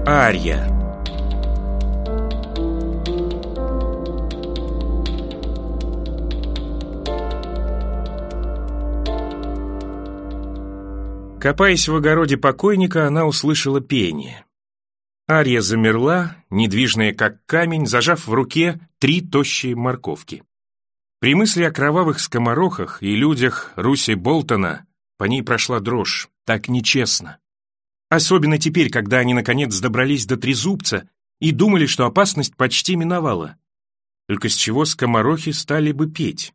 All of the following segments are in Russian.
Арья. Копаясь в огороде покойника, она услышала пение. Арья замерла, недвижная как камень, зажав в руке 3 тощие морковки. При мысли о кровавых скоморохах и людях Руси Болтона по ней прошла дрожь. Так нечестно. Особенно теперь, когда они наконец добрались до Трезубца и думали, что опасность почти миновала. Только с чего скоморохи стали бы петь?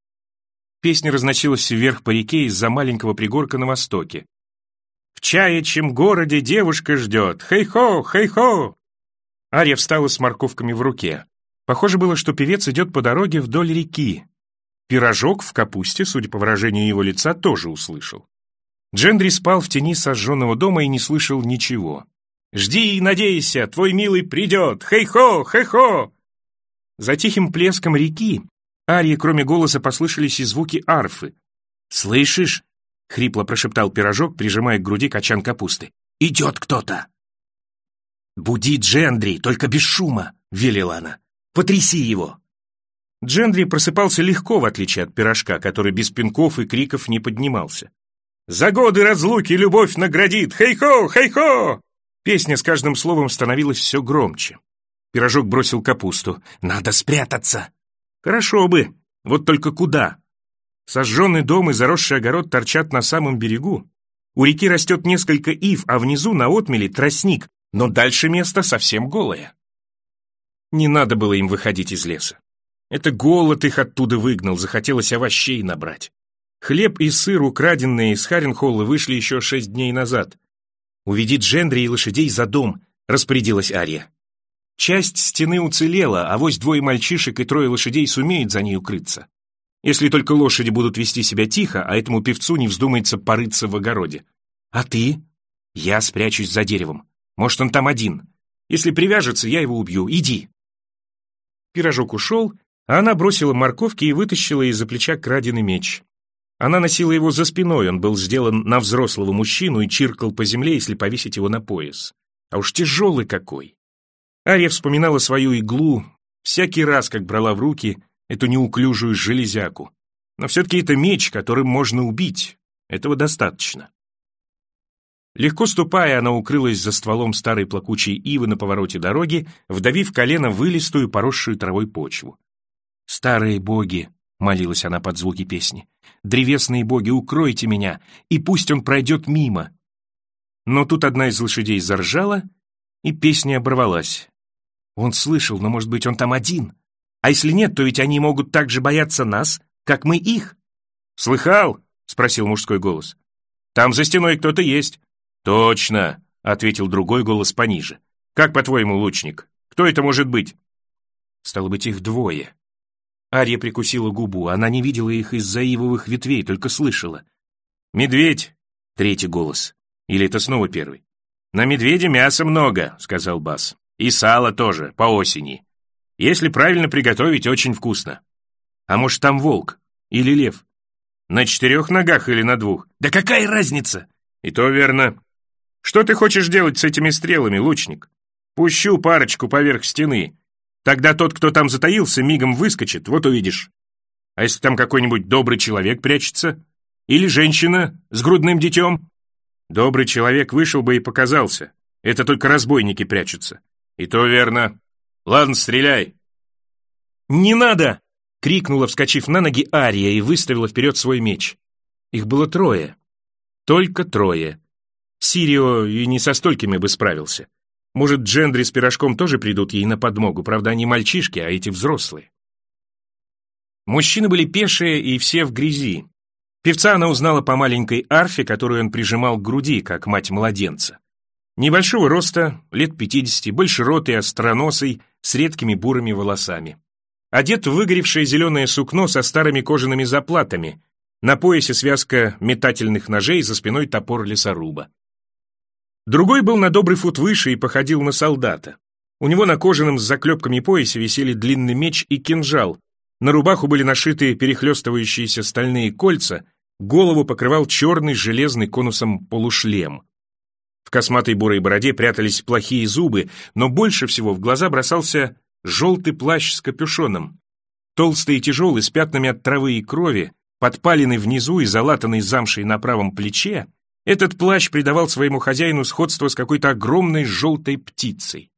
Песня разносилась вверх по реке из-за маленького пригорка на востоке. «В чаячьем городе девушка ждет! Хей-хо, хей-хо!» Арья встала с морковками в руке. Похоже было, что певец идет по дороге вдоль реки. Пирожок в капусте, судя по выражению его лица, тоже услышал. Джендри спал в тени сожженного дома и не слышал ничего. «Жди и надейся, твой милый придет! Хей-хо, хей-хо!» За тихим плеском реки Арье, кроме голоса, послышались и звуки арфы. «Слышишь?» — хрипло прошептал Пирожок, прижимая к груди качан капусты. «Идет кто-то!» «Буди Джендри, только без шума!» — велела она. «Потряси его!» Джендри просыпался легко, в отличие от Пирожка, который без пинков и криков не поднимался. «За годы разлуки любовь наградит! Хей-хо, хей-хо!» Песня с каждым словом становилась все громче. Пирожок бросил капусту. «Надо спрятаться!» «Хорошо бы, вот только куда?» Сожженный дом и заросший огород торчат на самом берегу. У реки растет несколько ив, а внизу на отмеле тростник, но дальше место совсем голое. Не надо было им выходить из леса. Это голод их оттуда выгнал, захотелось овощей набрать. Хлеб и сыр, украденные из Харенхолла, вышли еще 6 дней назад. «Уведи Джендри и лошадей за дом», — распорядилась Арья. Часть стены уцелела, авось 2 мальчишек и 3 лошадей сумеют за ней укрыться. Если только лошади будут вести себя тихо, а этому певцу не вздумается порыться в огороде. «А ты?» «Я спрячусь за деревом. Может, он там один. Если привяжется, я его убью. Иди!» Пирожок ушел, а она бросила морковки и вытащила из-за плеча краденый меч. Она носила его за спиной, он был сделан на взрослого мужчину и чиркал по земле, если повесить его на пояс. А уж тяжелый какой! Арья вспоминала свою иглу всякий раз, как брала в руки эту неуклюжую железяку. Но все-таки это меч, которым можно убить. Этого достаточно. Легко ступая, она укрылась за стволом старой плакучей ивы на повороте дороги, вдавив колено в вылистую, поросшую травой почву. «Старые боги!» — молилась она под звуки песни. «Древесные боги, укройте меня, и пусть он пройдет мимо!» Но тут одна из лошадей заржала, и песня оборвалась. Он слышал, но, может быть, он там один? А если нет, то ведь они могут так же бояться нас, как мы их. «Слыхал?» — спросил мужской голос. «Там за стеной кто-то есть». «Точно!» — ответил другой голос пониже. «Как, по-твоему, лучник? Кто это может быть?» Стало быть, их 2. Арья прикусила губу. Она не видела их из-за ивовых ветвей, только слышала. «Медведь!» — 3 голос. Или это снова 1? «На медведя мяса много», — сказал бас. «И сало тоже, по осени. Если правильно приготовить, очень вкусно». «А может, там волк? Или лев? На 4 ногах или на 2? Да какая разница?» «И то верно. Что ты хочешь делать с этими стрелами, лучник? Пущу парочку поверх стены. Тогда тот, кто там затаился, мигом выскочит, вот увидишь. А если там какой-нибудь добрый человек прячется? Или женщина с грудным детем? Добрый человек вышел бы и показался. Это только разбойники прячутся». «И то верно. Ладно, стреляй». «Не надо!» — крикнула, вскочив на ноги, Арья и выставила вперед свой меч. Их было 3. Только 3. Сирио и не со столькими бы справился. Может, Джендри с Пирожком тоже придут ей на подмогу, правда, они мальчишки, а эти взрослые. Мужчины были пешие и все в грязи. Певца она узнала по маленькой арфе, которую он прижимал к груди, как мать младенца. Небольшого роста, лет 50, большеротый, остроносый, с редкими бурыми волосами. Одет в выгоревшее зеленое сукно со старыми кожаными заплатами, на поясе связка метательных ножей, за спиной топор лесоруба. Другой был на добрый фут выше и походил на солдата. У него на кожаном с заклепками поясе висели длинный меч и кинжал, на рубаху были нашиты перехлестывающиеся стальные кольца, голову покрывал черный с железный конусом полушлем. В косматой бурой бороде прятались плохие зубы, но больше всего в глаза бросался желтый плащ с капюшоном. Толстый и тяжелый, с пятнами от травы и крови, подпаленный внизу и залатанный замшей на правом плече, этот плащ придавал своему хозяину сходство с какой-то огромной желтой птицей.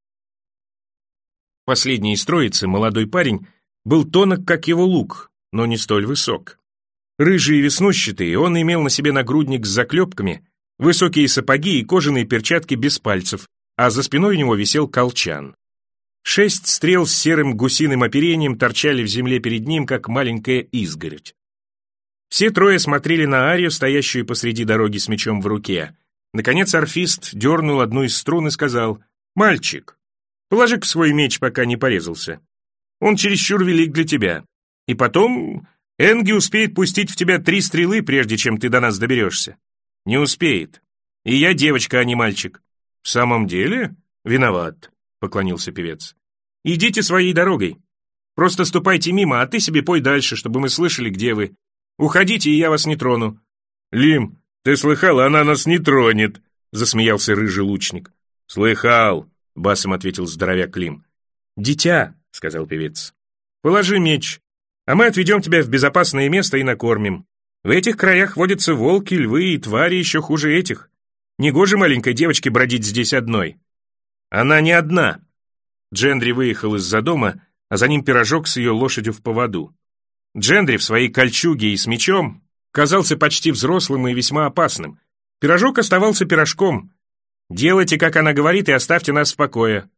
Последний из троицы, молодой парень, был тонок, как его лук, но не столь высок. Рыжий и веснущатый, он имел на себе нагрудник с заклепками, высокие сапоги и кожаные перчатки без пальцев, а за спиной у него висел колчан. 6 стрел с серым гусиным оперением торчали в земле перед ним, как маленькая изгородь. Все трое смотрели на Арию, стоящую посреди дороги с мечом в руке. Наконец орфист дернул одну из струн и сказал: «Мальчик, положи-ка свой меч, пока не порезался. Он чересчур велик для тебя. И потом Энги успеет пустить в тебя 3 стрелы, прежде чем ты до нас доберешься». «Не успеет. И я девочка, а не мальчик». «В самом деле? Виноват», — поклонился певец. «Идите своей дорогой. Просто ступайте мимо, а ты себе пой дальше, чтобы мы слышали, где вы. Уходите, и я вас не трону». «Лим, ты слыхал, она нас не тронет», — засмеялся рыжий лучник. «Слыхал», — басом ответил здоровяк Лим. «Дитя», — сказал певец, — «положи меч, а мы отведем тебя в безопасное место и накормим. В этих краях водятся волки, львы и твари еще хуже этих. Негоже маленькой девочке бродить здесь одной». «Она не одна». Джендри выехал из-за дома, а за ним Пирожок с ее лошадью в поводу. Джендри в своей кольчуге и с мечом казался почти взрослым и весьма опасным. Пирожок оставался пирожком. «Делайте, как она говорит, и оставьте нас в покое».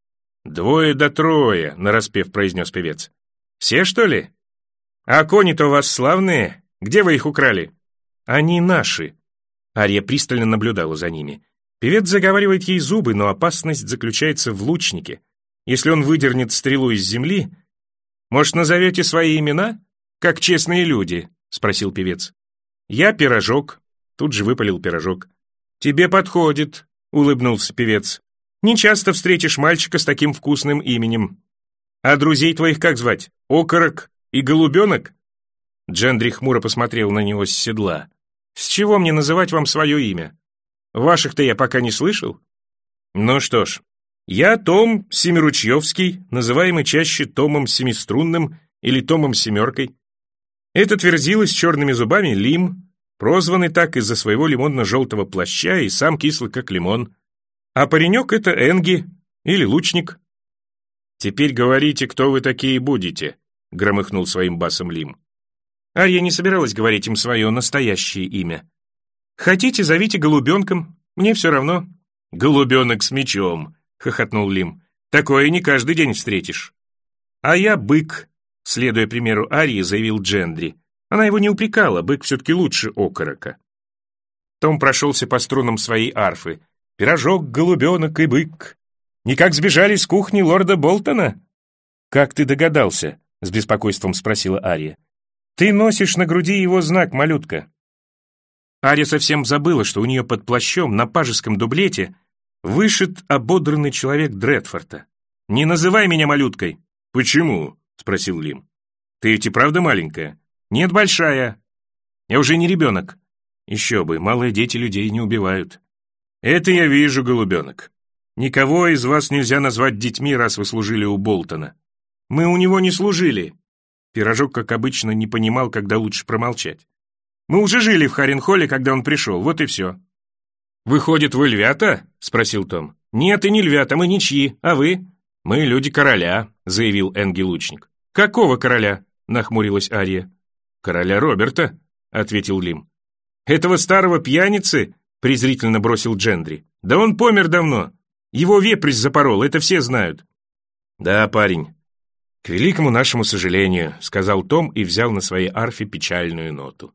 2 да 3, нараспев произнес певец. «Все, что ли? А кони-то у вас славные. Где вы их украли?» «Они наши». Ария пристально наблюдала за ними. Певец заговаривает ей зубы, но опасность заключается в лучнике. Если он выдернет стрелу из земли... «Может, назовете свои имена? Как честные люди», — спросил певец. «Я Пирожок», — тут же выпалил Пирожок. «Тебе подходит», — улыбнулся певец. «Не часто встретишь мальчика с таким вкусным именем. А друзей твоих как звать? Окорок и Голубенок?» Джендри хмуро посмотрел на него с седла. «С чего мне называть вам свое имя? Ваших-то я пока не слышал». «Ну что ж, я Том Семиручьевский, называемый чаще Томом Семиструнным или Томом Семеркой. Этот верзила с черными зубами Лим, прозванный так из-за своего лимонно-желтого плаща и сам кислый, как лимон. А паренек — это Энги или лучник». «Теперь говорите, кто вы такие будете», — громыхнул своим басом Лим. Ария не собиралась говорить им свое настоящее имя. «Хотите, зовите Голубенком, мне все равно». «Голубенок с мечом», — хохотнул Лим. «Такое не каждый день встретишь». «А я Бык», — следуя примеру Арии, заявил Джендри. Она его не упрекала, Бык все-таки лучше Окорока. Том прошелся по струнам своей арфы. «Пирожок, Голубенок и Бык. Никак сбежали с кухни лорда Болтона?» «Как ты догадался?» — с беспокойством спросила Ария. «Ты носишь на груди его знак, малютка». Ария совсем забыла, что у нее под плащом на пажеском дублете вышит ободранный человек Дредфорта. «Не называй меня малюткой». «Почему?» — спросил Лим. «Ты ведь и правда маленькая?» «Нет, большая. Я уже не ребенок». «Еще бы, малые дети людей не убивают». «Это я вижу, Голубенок. Никого из вас нельзя назвать детьми, раз вы служили у Болтона». «Мы у него не служили». Пирожок, как обычно, не понимал, когда лучше промолчать. «Мы уже жили в Харенхолле, когда он пришел, вот и все». «Выходит, вы львята?» — спросил Том. «Нет, и не львята, мы ничьи. А вы?» «Мы люди короля», — заявил Энги лучник. «Какого короля?» — нахмурилась Ария. «Короля Роберта», — ответил Лим. «Этого старого пьяницы?» — презрительно бросил Джендри. «Да он помер давно. Его вепрь запорол, это все знают». «Да, парень, к великому нашему сожалению», — сказал Том и взял на своей арфе печальную ноту.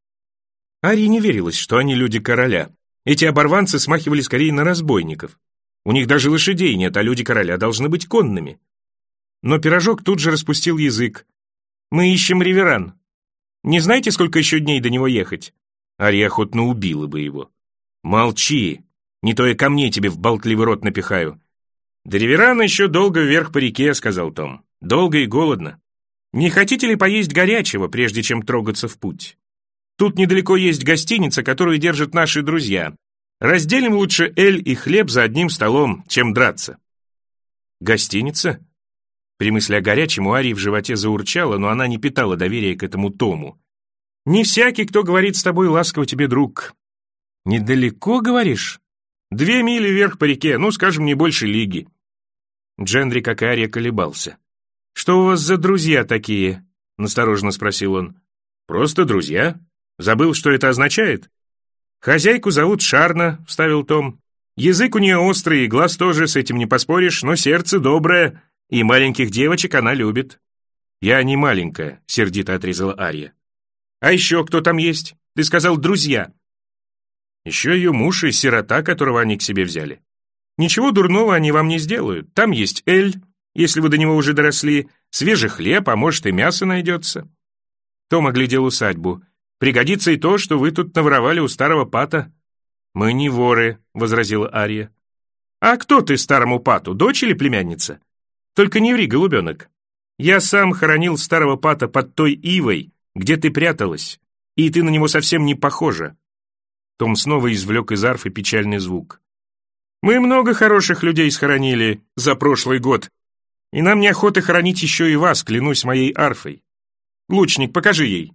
Арии не верилось, что они люди короля. Эти оборванцы смахивали скорее на разбойников. У них даже лошадей нет, а люди короля должны быть конными. Но Пирожок тут же распустил язык. «Мы ищем Реверан. Не знаете, сколько еще дней до него ехать?» Ария охотно убила бы его. «Молчи, не то я камней тебе в болтливый рот напихаю». «До Реверана еще долго вверх по реке», — сказал Том. «Долго и голодно. Не хотите ли поесть горячего, прежде чем трогаться в путь? Тут недалеко есть гостиница, которую держат наши друзья. Разделим лучше эль и хлеб за одним столом, чем драться». «Гостиница?» При мысли о горячем у Арии в животе заурчало, но она не питала доверия к этому Тому. «Не всякий, кто говорит с тобой ласково тебе, друг». «Недалеко, говоришь?» 2 мили вверх по реке, ну, скажем, не больше лиги». Джендри, как и Ария, колебался. «Что у вас за друзья такие?» — настороженно спросил он. «Просто друзья. Забыл, что это означает?» «Хозяйку зовут Шарна», — вставил Том. «Язык у нее острый, и глаз тоже, с этим не поспоришь, но сердце доброе, и маленьких девочек она любит». «Я не маленькая», — сердито отрезала Ария. «А еще кто там есть? Ты сказал, друзья». «Еще ее муж и сирота, которого они к себе взяли. Ничего дурного они вам не сделают. Там есть эль, если вы до него уже доросли, свежий хлеб, а может и мясо найдется». Том оглядел усадьбу. «Пригодится и то, что вы тут наворовали у старого пата». «Мы не воры», — возразила Ария. «А кто ты старому пату, дочь или племянница? Только не ври, голубенок. Я сам хоронил старого пата под той ивой, где ты пряталась, и ты на него совсем не похожа». Том снова извлек из арфы печальный звук. «Мы много хороших людей схоронили за прошлый год, и нам неохота хоронить еще и вас, клянусь моей арфой. Лучник, покажи ей».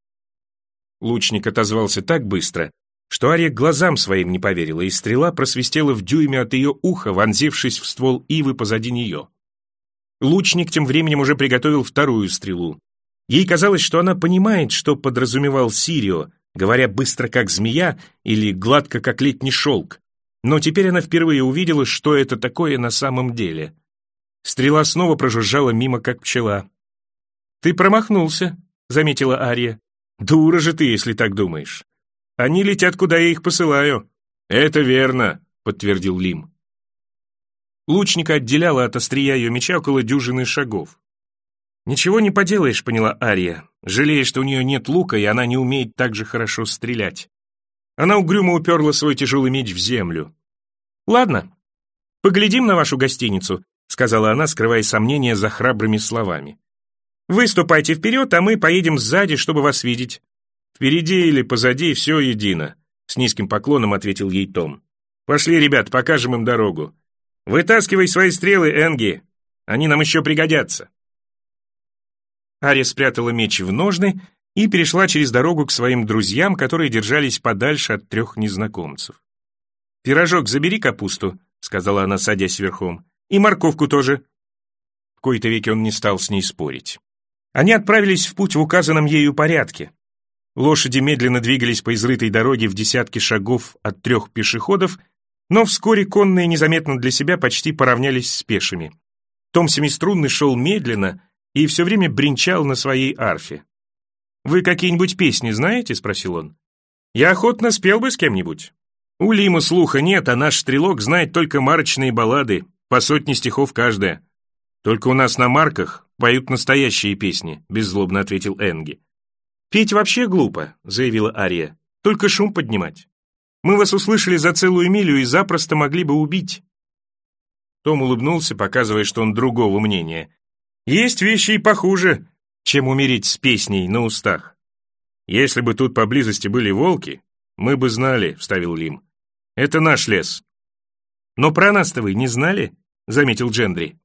Лучник отозвался так быстро, что Ария глазам своим не поверила, и стрела просвистела в дюйме от ее уха, вонзившись в ствол ивы позади нее. Лучник тем временем уже приготовил вторую стрелу. Ей казалось, что она понимает, что подразумевал Сирио, говоря быстро, как змея, или гладко, как летний шелк. Но теперь она впервые увидела, что это такое на самом деле. Стрела снова прожужжала мимо, как пчела. «Ты промахнулся», — заметила Ария. «Дура же ты, если так думаешь. Они летят, куда я их посылаю». «Это верно», — подтвердил Лим. Лучника отделяла от острия ее меча около дюжины шагов. «Ничего не поделаешь», — поняла Ария, жалея, что у нее нет лука, и она не умеет так же хорошо стрелять. Она угрюмо уперла свой тяжелый меч в землю. «Ладно, поглядим на вашу гостиницу», — сказала она, скрывая сомнения за храбрыми словами. «Вы ступайте вперед, а мы поедем сзади, чтобы вас видеть». «Впереди или позади, все едино», — с низким поклоном ответил ей Том. «Пошли, ребят, покажем им дорогу. Вытаскивай свои стрелы, Энги, они нам еще пригодятся». Ария спрятала меч в ножны и перешла через дорогу к своим друзьям, которые держались подальше от 3 незнакомцев. «Пирожок, забери капусту», — сказала она, садясь верхом, — «и морковку тоже». В кои-то веки он не стал с ней спорить. Они отправились в путь в указанном ею порядке. Лошади медленно двигались по изрытой дороге в десятки шагов от 3 пешеходов, но вскоре конные незаметно для себя почти поравнялись с пешими. Том Семиструнный шел медленно и все время бренчал на своей арфе. «Вы какие-нибудь песни знаете?» — спросил он. «Я охотно спел бы с кем-нибудь». «У Лима слуха нет, а наш стрелок знает только марочные баллады, по 100 стихов каждая. Только у нас на марках поют настоящие песни», — беззлобно ответил Энги. «Петь вообще глупо», — заявила Ария, — «только шум поднимать. Мы вас услышали за целую милю и запросто могли бы убить». Том улыбнулся, показывая, что он другого мнения. «Есть вещи и похуже, чем умереть с песней на устах». «Если бы тут поблизости были волки, мы бы знали», — вставил Лим. «Это наш лес». «Но про нас-то вы не знали?» — заметил Джендри.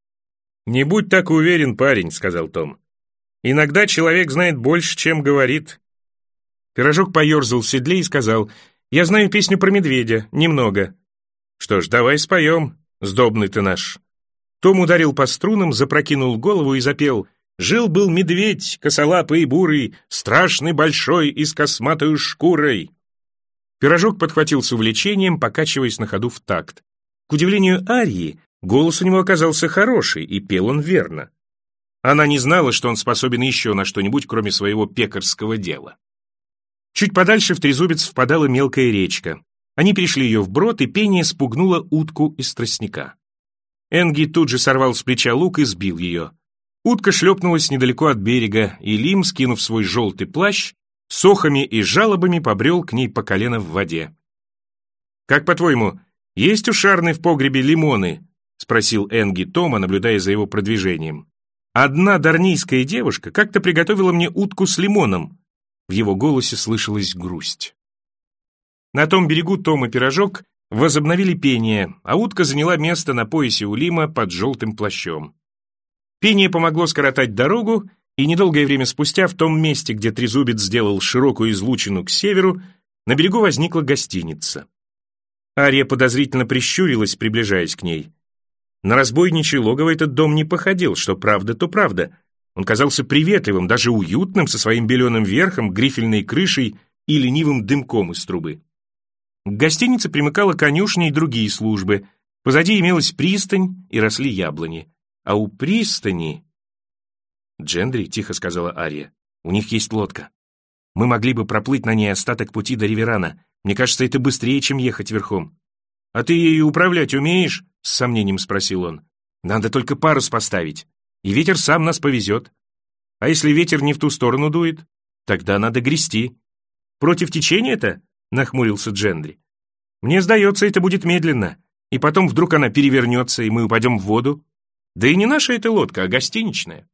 «Не будь так уверен, парень», — сказал Том. «Иногда человек знает больше, чем говорит». Пирожок поерзал в седле и сказал: «Я знаю песню про медведя, немного». «Что ж, давай споем, сдобный ты наш». Том ударил по струнам, запрокинул голову и запел: «Жил-был медведь, косолапый и бурый, страшный большой и с косматою шкурой». Пирожок подхватил с увлечением, покачиваясь на ходу в такт. К удивлению Арии, голос у него оказался хороший, и пел он верно. Она не знала, что он способен еще на что-нибудь, кроме своего пекарского дела. Чуть подальше в Трезубец впадала мелкая речка. Они перешли ее вброд, и пение спугнуло утку из тростника. Энги тут же сорвал с плеча лук и сбил ее. Утка шлепнулась недалеко от берега, и Лим, скинув свой желтый плащ, с охами и жалобами побрел к ней по колено в воде. «Как по-твоему, есть у Шарны в погребе лимоны?» — спросил Энги Тома, наблюдая за его продвижением. «Одна дарнийская девушка как-то приготовила мне утку с лимоном». В его голосе слышалась грусть. На том берегу Том и Пирожок возобновили пение, а утка заняла место на поясе у Лима под желтым плащом. Пение помогло скоротать дорогу, и недолгое время спустя в том месте, где Трезубец сделал широкую излучину к северу, на берегу возникла гостиница. Ария подозрительно прищурилась, приближаясь к ней. На разбойничье логово этот дом не походил, что правда, то правда. Он казался приветливым, даже уютным, со своим беленым верхом, грифельной крышей и ленивым дымком из трубы. К гостинице примыкала конюшня и другие службы. Позади имелась пристань и росли яблони. А у пристани... «Джендри», — тихо сказала Ария, — «у них есть лодка. Мы могли бы проплыть на ней остаток пути до Риверана. Мне кажется, это быстрее, чем ехать верхом». «А ты ею управлять умеешь?» — с сомнением спросил он. «Надо только парус поставить, и ветер сам нас повезет. А если ветер не в ту сторону дует, тогда надо грести». «Против течения-то?» — нахмурился Джендри. «Мне сдается, это будет медленно, и потом вдруг она перевернется, и мы упадем в воду. Да и не наша эта лодка, а гостиничная».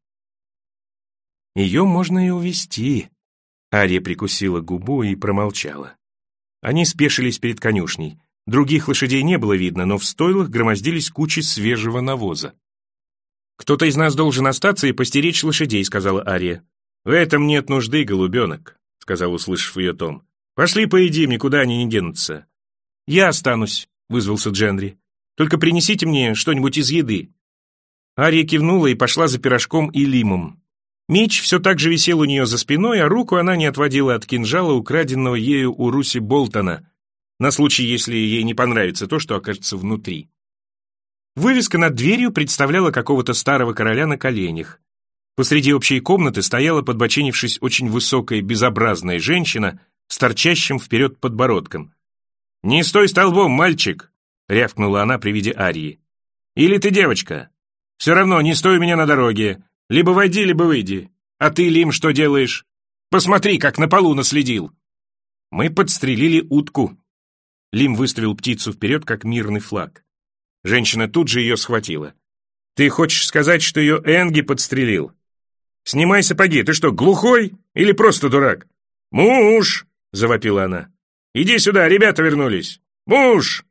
«Ее можно и увезти». Ария прикусила губу и промолчала. Они спешились перед конюшней. Других лошадей не было видно, но в стойлах громоздились кучи свежего навоза. «Кто-то из нас должен остаться и постеречь лошадей», — сказала Ария. «В этом нет нужды, голубенок», — сказал, услышав ее Том. «Пошли поедим, никуда они не денутся». «Я останусь», — вызвался Джендри. «Только принесите мне что-нибудь из еды». Ария кивнула и пошла за пирожком и Лимом. Меч все так же висел у нее за спиной, а руку она не отводила от кинжала, украденного ею у Руси Болтона, на случай, если ей не понравится то, что окажется внутри. Вывеска над дверью представляла какого-то старого короля на коленях. Посреди общей комнаты стояла, подбоченившись, очень высокая безобразная женщина с торчащим вперед подбородком. «Не стой столбом, мальчик!» — рявкнула она при виде Арии. «Или ты девочка? Все равно не стой у меня на дороге. Либо войди, либо выйди. А ты, Лим, что делаешь? Посмотри, как на полу наследил!» «Мы подстрелили утку». Лим выставил птицу вперед, как мирный флаг. Женщина тут же ее схватила. «Ты хочешь сказать, что ее Энги подстрелил? Снимай сапоги, ты что, глухой или просто дурак?» «Муж!» — завопила она. «Иди сюда, ребята вернулись! Муж!»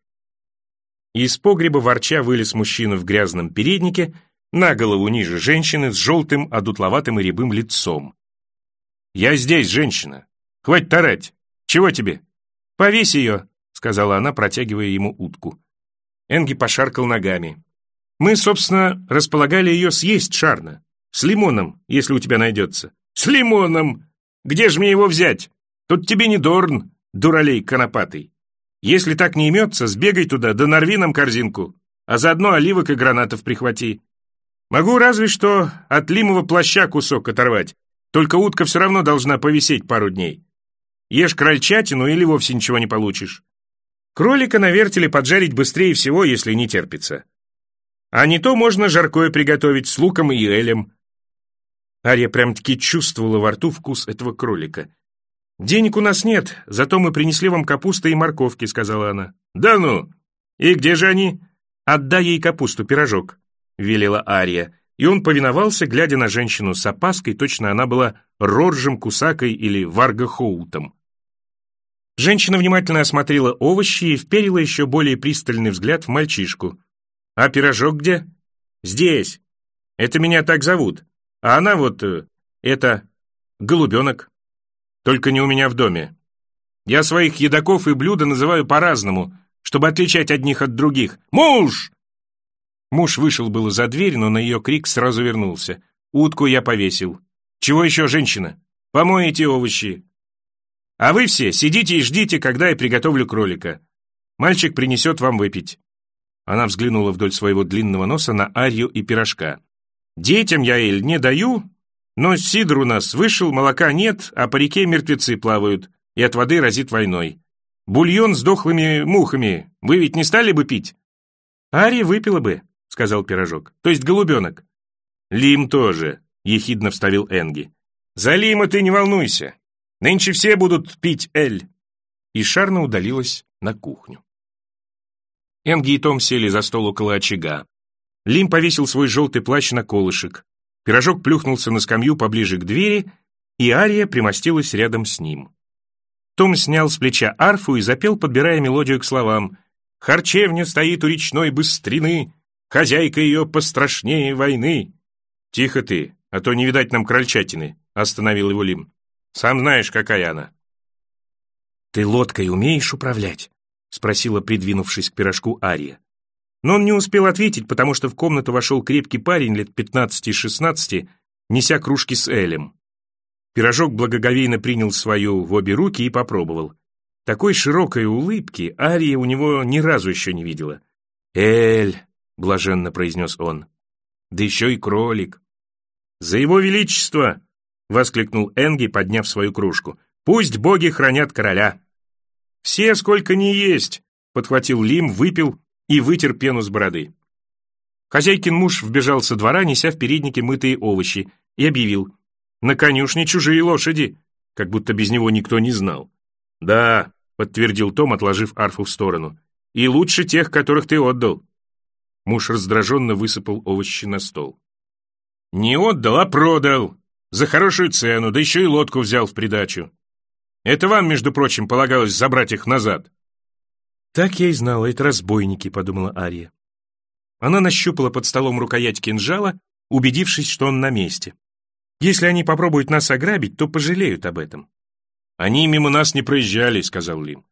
Из погреба ворча вылез мужчина в грязном переднике, на голову ниже женщины, с желтым, одутловатым и рябым лицом. «Я здесь, женщина! Хватит орать! Чего тебе?» «Повесь ее!» — сказала она, протягивая ему утку. Энги пошаркал ногами. «Мы, собственно, располагали ее съесть, Шарна. С лимоном, если у тебя найдется». «С лимоном! Где же мне его взять? Тут тебе не Дорн, дуралей конопатый. Если так не имется, сбегай туда, да нарви нам корзинку, а заодно оливок и гранатов прихвати. Могу разве что от Лимова плаща кусок оторвать, только утка все равно должна повисеть пару дней. Ешь крольчатину или вовсе ничего не получишь. Кролика на вертеле поджарить быстрее всего, если не терпится. А не то можно жаркое приготовить с луком и элем». Ария прям-таки чувствовала во рту вкус этого кролика. «Денег у нас нет, зато мы принесли вам капусты и морковки», — сказала она. «Да ну! И где же они?» «Отдай ей капусту, пирожок», — велела Ария, и он повиновался, глядя на женщину с опаской, точно она была Роржем Кусакой или Варго Хоутом. Женщина внимательно осмотрела овощи и вперила еще более пристальный взгляд в мальчишку. «А пирожок где?» «Здесь. Это меня так зовут. А она вот, это, голубенок. Только не у меня в доме. Я своих едоков и блюда называю по-разному, чтобы отличать одних от других. Муж!» Муж вышел было за дверь, но на ее крик сразу вернулся. «Утку я повесил. Чего еще, женщина? Помой эти овощи. А вы все сидите и ждите, когда я приготовлю кролика. Мальчик принесет вам выпить». Она взглянула вдоль своего длинного носа на Арию и пирожка. «Детям я эль не даю, но сидр у нас вышел, молока нет, а по реке мертвецы плавают, и от воды разит войной. Бульон с дохлыми мухами вы ведь не стали бы пить?» «Ария выпила бы», — сказал пирожок, — «то есть голубенок». «Лим тоже», — ехидно вставил Энги. «За Лима ты не волнуйся. Нынче все будут пить эль». И Шарна удалилась на кухню. Энги и Том сели за стол около очага. Лим повесил свой желтый плащ на колышек. Пирожок плюхнулся на скамью поближе к двери, и Ария примостилась рядом с ним. Том снял с плеча арфу и запел, подбирая мелодию к словам. «Харчевня стоит у речной быстрины, хозяйка ее пострашнее войны». «Тихо ты, а то не видать нам крольчатины», — остановил его Лим. «Сам знаешь, какая она». «Ты лодкой умеешь управлять?» — спросила, придвинувшись к пирожку, Ария. Но он не успел ответить, потому что в комнату вошел крепкий парень лет 15-16, неся кружки с элем. Пирожок благоговейно принял свою в обе руки и попробовал. Такой широкой улыбки Ария у него ни разу еще не видела. «Эль!» — блаженно произнес он. «Да еще и кролик!» «За его величество!» — воскликнул Энги, подняв свою кружку. «Пусть боги хранят короля!» «Все, сколько ни есть!» — подхватил Лим, выпил и вытер пену с бороды. Хозяйкин муж вбежал со двора, неся в переднике мытые овощи, и объявил: «На конюшне чужие лошади!» Как будто без него никто не знал. «Да», — подтвердил Том, отложив арфу в сторону, «и лучше тех, которых ты отдал». Муж раздраженно высыпал овощи на стол. «Не отдал, а продал. За хорошую цену, да еще и лодку взял в придачу. Это вам, между прочим, полагалось забрать их назад». «Так я и знала, это разбойники», — подумала Ария. Она нащупала под столом рукоять кинжала, убедившись, что он на месте. «Если они попробуют нас ограбить, то пожалеют об этом». «Они мимо нас не проезжали», — сказал Лим.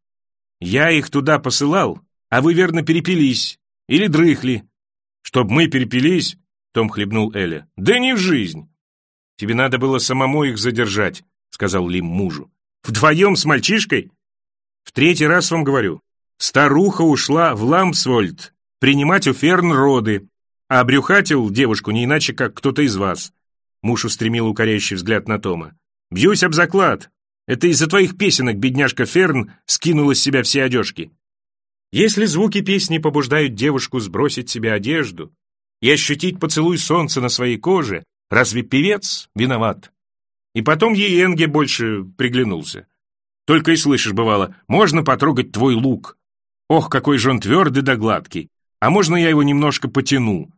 «Я их туда посылал, а вы, верно, перепились. Или дрыхли». «Чтоб мы перепились?» — Том хлебнул Эля. «Да не в жизнь». «Тебе надо было самому их задержать», — сказал Лим мужу. «Вдвоем с мальчишкой?» «В третий раз вам говорю. Старуха ушла в Ламсвольд принимать у Ферн роды, а обрюхатил девушку не иначе, как кто-то из вас». Муж устремил укоряющий взгляд на Тома. «Бьюсь об заклад. Это из-за твоих песенок бедняжка Ферн скинула с себя все одежки. Если звуки песни побуждают девушку сбросить с себя одежду и ощутить поцелуй солнца на своей коже, разве певец виноват?» И потом ей Энге больше приглянулся. Только и слышишь, бывало: «Можно потрогать твой лук? Ох, какой же он твердый да гладкий! А можно я его немножко потяну?»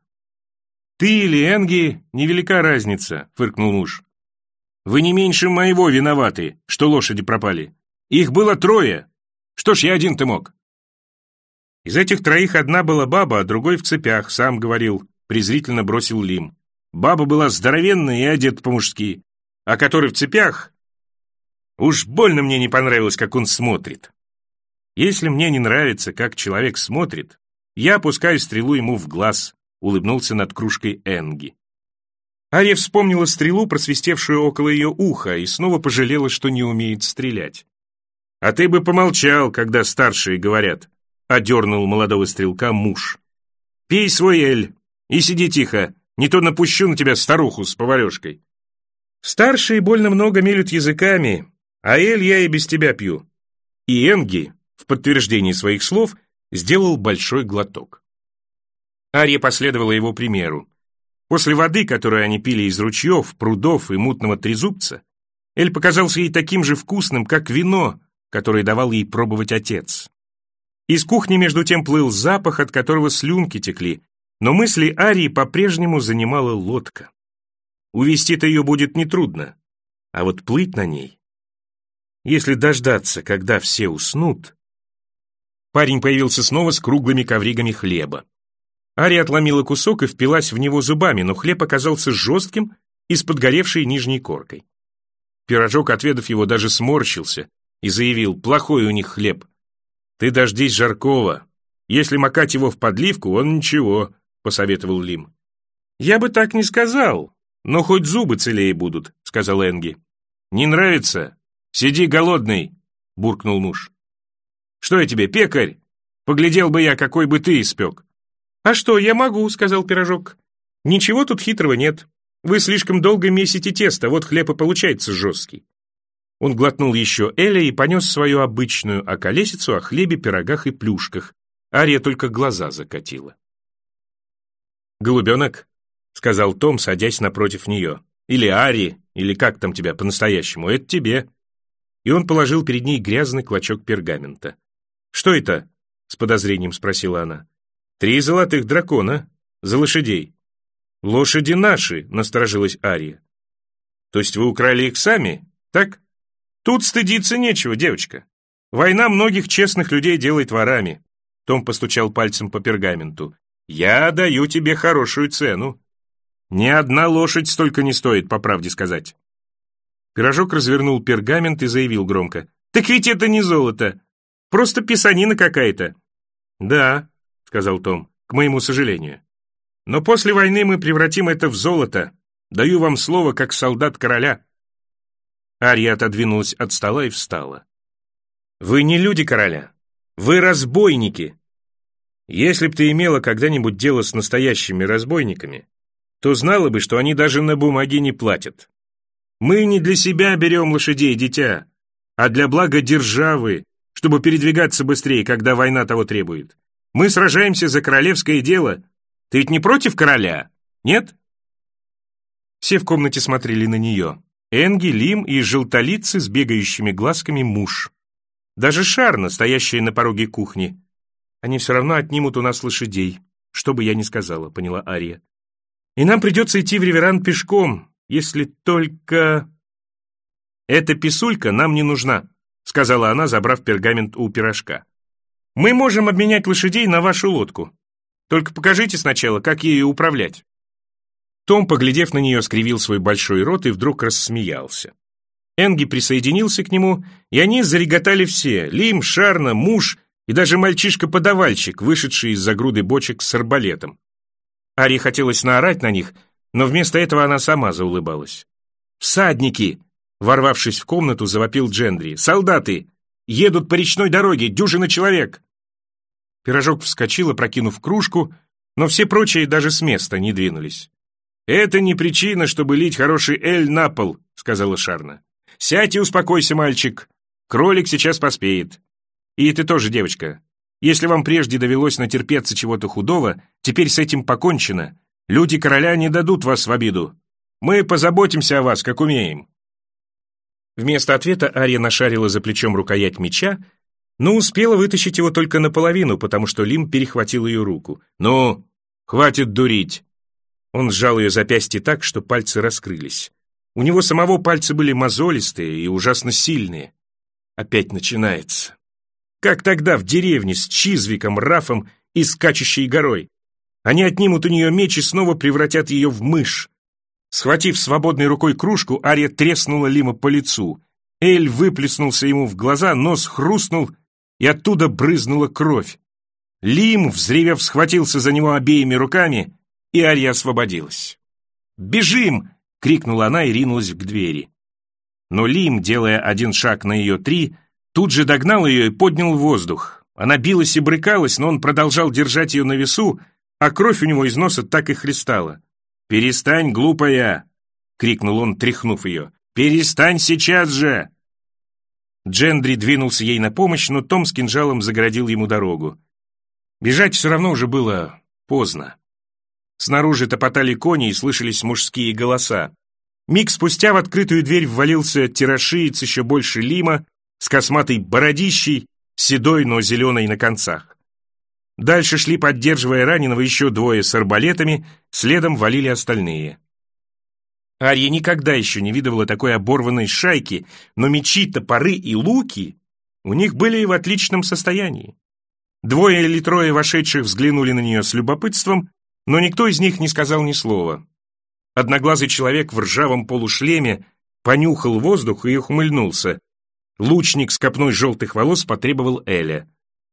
«Ты или Энги, невелика разница», — фыркнул муж. «Вы не меньше моего виноваты, что лошади пропали. Их было 3. Что ж, я один-то мог». «Из этих 3 одна была баба, а другой в цепях, сам говорил», — презрительно бросил Лим. «Баба была здоровенная и одета по-мужски, а который в цепях... Уж больно мне не понравилось, как он смотрит. Если мне не нравится, как человек смотрит, я опускаю стрелу ему в глаз», — улыбнулся над кружкой Энги. Ария вспомнила стрелу, просвистевшую около ее уха, и снова пожалела, что не умеет стрелять. «А ты бы помолчал, когда старшие говорят», — одернул молодого стрелка муж. «Пей свой эль и сиди тихо, не то напущу на тебя старуху с поварешкой». «Старшие больно много мелют языками, а эль я и без тебя пью». И Энги, в подтверждении своих слов, сделал большой глоток. Ария последовала его примеру. После воды, которую они пили из ручьев, прудов и мутного трезубца, эль показался ей таким же вкусным, как вино, которое давал ей пробовать отец. Из кухни между тем плыл запах, от которого слюнки текли, но мысли Арии по-прежнему занимала лодка. Увести-то ее будет нетрудно, а вот плыть на ней... Если дождаться, когда все уснут... Парень появился снова с круглыми ковригами хлеба. Ария отломила кусок и впилась в него зубами, но хлеб оказался жестким и с подгоревшей нижней коркой. Пирожок, отведав его, даже сморщился и заявил: «Плохой у них хлеб». «Ты дождись жаркого. Если макать его в подливку, он ничего», — посоветовал Лим. «Я бы так не сказал, но хоть зубы целее будут», — сказал Энги. «Не нравится? Сиди голодный», — буркнул муж. «Что я тебе, пекарь? Поглядел бы я, какой бы ты испек». «А что, я могу», — сказал пирожок. «Ничего тут хитрого нет. Вы слишком долго месите тесто, вот хлеб и получается жесткий». Он глотнул еще эля и понес свою обычную околесицу о хлебе, пирогах и плюшках. Ария только глаза закатила. «Голубенок», — сказал Том, садясь напротив нее. «Или Ари, или как там тебя по-настоящему, это тебе». И он положил перед ней грязный клочок пергамента. «Что это?» — с подозрением спросила она. 3 золотых дракона. За лошадей». «Лошади наши», — насторожилась Ария. «То есть вы украли их сами, так?» Тут стыдиться нечего, девочка. Война многих честных людей делает ворами. Том постучал пальцем по пергаменту. Я даю тебе хорошую цену. Ни одна лошадь столько не стоит, по правде сказать. Пирожок развернул пергамент и заявил громко. Так ведь это не золото. Просто писанина какая-то. Да, сказал Том, к моему сожалению. Но после войны мы превратим это в золото. Даю вам слово, как солдат короля. Ария отодвинулась от стола и встала. Вы не люди короля. Вы разбойники. Если б ты имела когда-нибудь дело с настоящими разбойниками, то знала бы, что они даже на бумаге не платят. Мы не для себя берем лошадей, дитя, а для блага державы, чтобы передвигаться быстрее, когда война того требует. Мы сражаемся за королевское дело. Ты ведь не против короля, нет? Все в комнате смотрели на нее. Энги, Лим и желтолицы с бегающими глазками муж. Даже Шарна, стоящая на пороге кухни. Они все равно отнимут у нас лошадей, что бы я ни сказала, поняла Ария. И нам придется идти в Риверан пешком, если только... Эта писулька нам не нужна, сказала она, забрав пергамент у пирожка. Мы можем обменять лошадей на вашу лодку. Только покажите сначала, как ею управлять. Том, поглядев на нее, скривил свой большой рот и вдруг рассмеялся. Энги присоединился к нему, и они зареготали все: Лим, Шарна, муж и даже мальчишка-подавальщик, вышедший из-за груды бочек с арбалетом. Арии хотелось наорать на них, но вместо этого она сама заулыбалась. «Всадники!» — ворвавшись в комнату, завопил Джендри. «Солдаты! Едут по речной дороге, дюжина человек!» Пирожок вскочил, опрокинув кружку, но все прочие даже с места не двинулись. «Это не причина, чтобы лить хороший эль на пол», — сказала Шарна. «Сядь и успокойся, мальчик. Кролик сейчас поспеет. И ты тоже, девочка. Если вам прежде довелось натерпеться чего-то худого, теперь с этим покончено. Люди короля не дадут вас в обиду. Мы позаботимся о вас, как умеем». Вместо ответа Ария нашарила за плечом рукоять меча, но успела вытащить его только наполовину, потому что Лим перехватил ее руку. «Ну, хватит дурить!» Он сжал ее запястье так, что пальцы раскрылись. У него самого пальцы были мозолистые и ужасно сильные. Опять начинается. Как тогда в деревне с Чизвиком, Рафом и скачущей горой. Они отнимут у нее меч и снова превратят ее в мышь. Схватив свободной рукой кружку, Ария треснула Лима по лицу. Эль выплеснулся ему в глаза, нос хрустнул, и оттуда брызнула кровь. Лим, взревев, схватился за него обеими руками, и Ария освободилась. «Бежим!» — крикнула она и ринулась к двери. Но Лим, делая один шаг на ее 3, тут же догнал ее и поднял в воздух. Она билась и брыкалась, но он продолжал держать ее на весу, а кровь у него из носа так и хлестала. «Перестань, глупая!» — крикнул он, тряхнув ее. «Перестань сейчас же!» Джендри двинулся ей на помощь, но Том с кинжалом загородил ему дорогу. Бежать все равно уже было поздно. Снаружи топотали кони и слышались мужские голоса. Миг спустя в открытую дверь ввалился тирошиец еще больше Лима, с косматой бородищей, седой, но зеленой на концах. Дальше шли, поддерживая раненого, еще 2 с арбалетами, следом валили остальные. Ария никогда еще не видывала такой оборванной шайки, но мечи, топоры и луки у них были и в отличном состоянии. 2 или 3 вошедших взглянули на нее с любопытством, но никто из них не сказал ни слова. Одноглазый человек в ржавом полушлеме понюхал воздух и ухмыльнулся. Лучник с копной желтых волос потребовал Эля.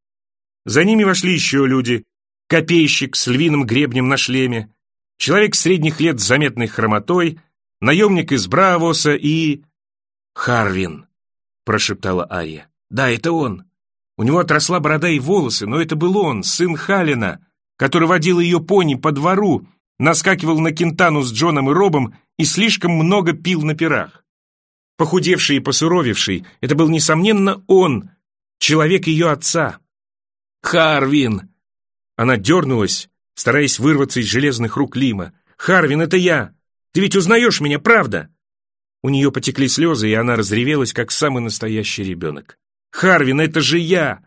За ними вошли еще люди. Копейщик с львиным гребнем на шлеме, человек средних лет с заметной хромотой, наемник из Браавоса и... «Харвин», — прошептала Ария. «Да, это он. У него отросла борода и волосы, но это был он, сын Халина, который водил ее пони по двору, наскакивал на Кентану с Джоном и Робом и слишком много пил на пирах. Похудевший и посуровевший, это был, несомненно, он, человек ее отца. «Харвин!» Она дернулась, стараясь вырваться из железных рук Лима. «Харвин, это я! Ты ведь узнаешь меня, правда?» У нее потекли слезы, и она разревелась, как самый настоящий ребенок. «Харвин, это же я!»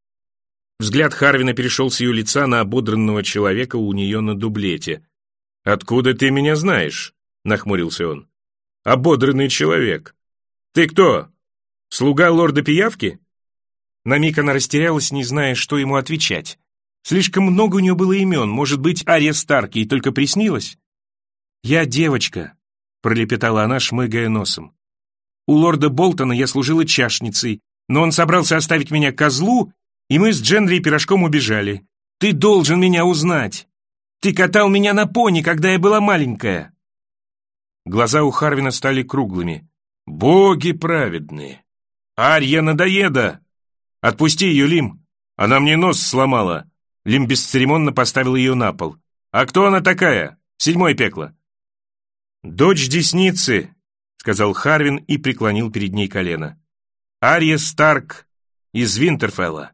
Взгляд Харвина перешел с ее лица на ободранного человека у нее на дублете. «Откуда ты меня знаешь?» — нахмурился он. «Ободранный человек. Ты кто? Слуга лорда Пиявки? На миг она растерялась, не зная, что ему отвечать. Слишком много у нее было имен, может быть, Ария Старк ей только приснилось? «Я девочка», — пролепетала она, шмыгая носом. «У лорда Болтона я служила чашницей, но он собрался оставить меня козлу, и мы с Дженри и Пирожком убежали. Ты должен меня узнать. Ты катал меня на пони, когда я была маленькая». Глаза у Харвина стали круглыми. «Боги праведные! Арья надоеда! Отпусти ее, Лим! Она мне нос сломала!» Лим бесцеремонно поставил ее на пол. «А кто она такая? 7 пекло!» «Дочь Десницы», — сказал Харвин и преклонил перед ней колено. «Ария Старк из Винтерфелла».